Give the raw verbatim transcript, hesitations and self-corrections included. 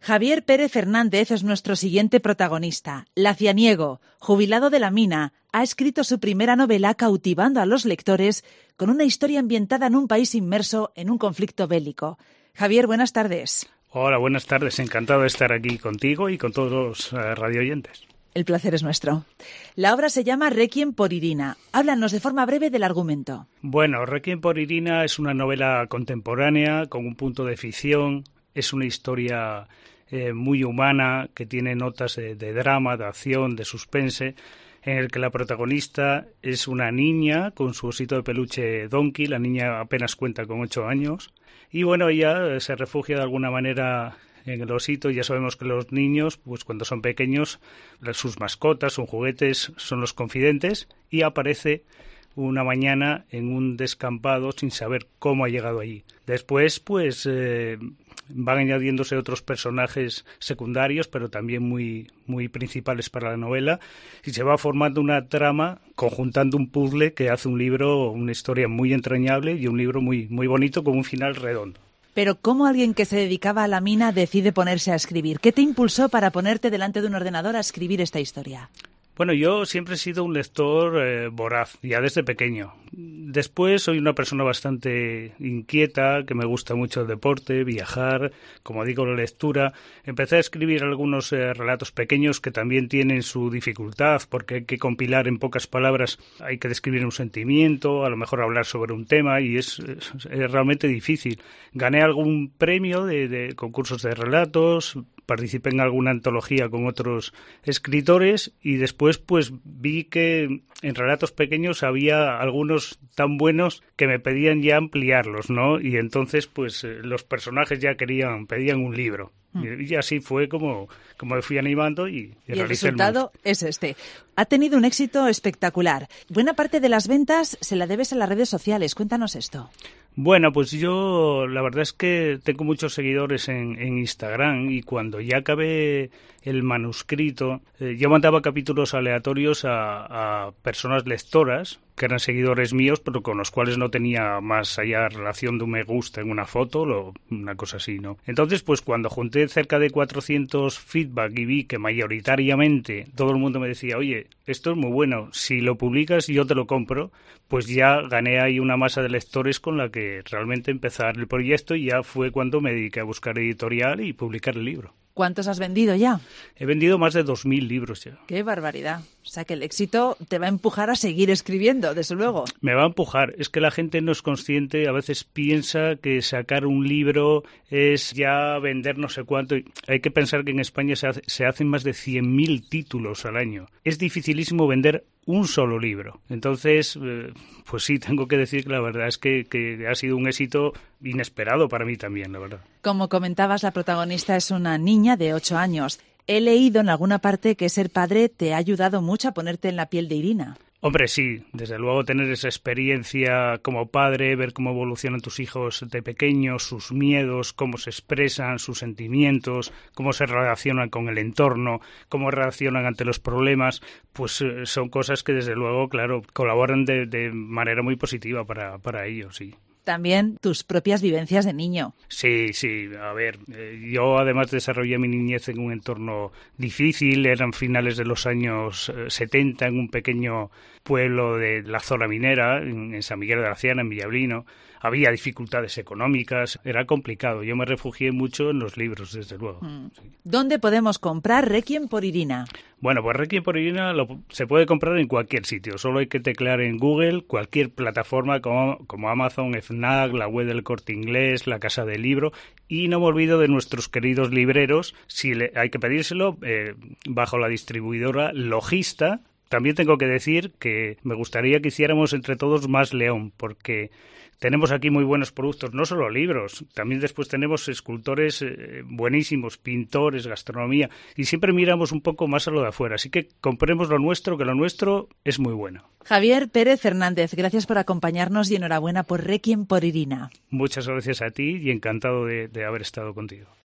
Javier Pérez Fernández es nuestro siguiente protagonista. Lacianiego, jubilado de la mina, ha escrito su primera novela cautivando a los lectores con una historia ambientada en un país inmerso en un conflicto bélico. Javier, buenas tardes. Hola, buenas tardes. Encantado de estar aquí contigo y con todos los uh, radioyentes. El placer es nuestro. La obra se llama Requiem por Irina. Háblanos de forma breve del argumento. Bueno, Requiem por Irina es una novela contemporánea con un punto de ficción. Es una historia eh, muy humana que tiene notas de, de drama, de acción, de suspense, en el que la protagonista es una niña con su osito de peluche Donkey. La niña apenas cuenta con ocho años. Y bueno, ella se refugia de alguna manera en el osito. Ya sabemos que los niños, pues cuando son pequeños, sus mascotas, sus juguetes son los confidentes, y aparece una mañana en un descampado sin saber cómo ha llegado allí. Después, pues, eh, van añadiéndose otros personajes secundarios, pero también muy, muy principales para la novela, y se va formando una trama, conjuntando un puzzle que hace un libro, una historia muy entrañable y un libro muy, muy bonito con un final redondo. Pero ¿cómo alguien que se dedicaba a la mina decide ponerse a escribir? ¿Qué te impulsó para ponerte delante de un ordenador a escribir esta historia? Bueno, yo siempre he sido un lector eh, voraz, ya desde pequeño. Después soy una persona bastante inquieta, que me gusta mucho el deporte, viajar, como digo, la lectura. Empecé a escribir algunos eh, relatos pequeños que también tienen su dificultad, porque hay que compilar en pocas palabras, hay que describir un sentimiento, a lo mejor hablar sobre un tema, y es, es, es realmente difícil. Gané algún premio de, de concursos de relatos, participé en alguna antología con otros escritores, y después pues vi que en relatos pequeños había algunos tan buenos que me pedían ya ampliarlos, ¿no? Y entonces pues eh, los personajes ya querían, pedían un libro. Mm. Y así fue como, como me fui animando y, y, y el resultado el es este. Ha tenido un éxito espectacular. Buena parte de las ventas se la debes a las redes sociales. Cuéntanos esto. Bueno, pues yo la verdad es que tengo muchos seguidores en, en Instagram, y cuando ya acabé el manuscrito, eh, yo mandaba capítulos aleatorios a, a personas lectoras que eran seguidores míos, pero con los cuales no tenía más allá relación de un me gusta en una foto, o una cosa así, ¿no? Entonces, pues cuando junté cerca de cuatrocientos feedback y vi que mayoritariamente todo el mundo me decía, oye, esto es muy bueno, si lo publicas yo te lo compro, pues ya gané ahí una masa de lectores con la que realmente empezar el proyecto, y ya fue cuando me dediqué a buscar editorial y publicar el libro. ¿Cuántos has vendido ya? He vendido más de dos mil libros ya. ¡Qué barbaridad! O sea que el éxito te va a empujar a seguir escribiendo, desde luego. Me va a empujar. Es que la gente no es consciente, a veces piensa que sacar un libro es ya vender no sé cuánto. Hay que pensar que en España se, hace, se hacen más de cien mil títulos al año. Es dificilísimo vender un solo libro. Entonces, eh, pues sí, tengo que decir que la verdad es que, que ha sido un éxito inesperado para mí también, la verdad. Como comentabas, la protagonista es una niña de ocho años. He leído en alguna parte que ser padre te ha ayudado mucho a ponerte en la piel de Irina. Hombre, sí, desde luego tener esa experiencia como padre, ver cómo evolucionan tus hijos de pequeños, sus miedos, cómo se expresan, sus sentimientos, cómo se relacionan con el entorno, cómo reaccionan ante los problemas, pues eh, son cosas que desde luego, claro, colaboran de, de manera muy positiva para, para ellos, sí. También tus propias vivencias de niño. Sí, sí, a ver, eh, yo además desarrollé mi niñez en un entorno difícil, eran finales de los años eh, setenta, en un pequeño pueblo de la zona minera, en, en San Miguel de la Ciana, en Villablino. Había dificultades económicas, era complicado. Yo me refugié mucho en los libros, desde luego. Mm. Sí. ¿Dónde podemos comprar Requiem por Irina? Bueno, pues Requiem por Irina lo, se puede comprar en cualquier sitio. Solo hay que teclear en Google cualquier plataforma como, como Amazon, Fnac, la web del Corte Inglés, la Casa del Libro. Y no me olvido de nuestros queridos libreros. Si le, hay que pedírselo eh, bajo la distribuidora Logista. También tengo que decir que me gustaría que hiciéramos entre todos más León, porque tenemos aquí muy buenos productos, no solo libros, también después tenemos escultores eh, buenísimos, pintores, gastronomía, y siempre miramos un poco más a lo de afuera. Así que compremos lo nuestro, que lo nuestro es muy bueno. Javier Pérez Fernández, gracias por acompañarnos y enhorabuena por Requiem por Irina. Muchas gracias a ti y encantado de, de haber estado contigo.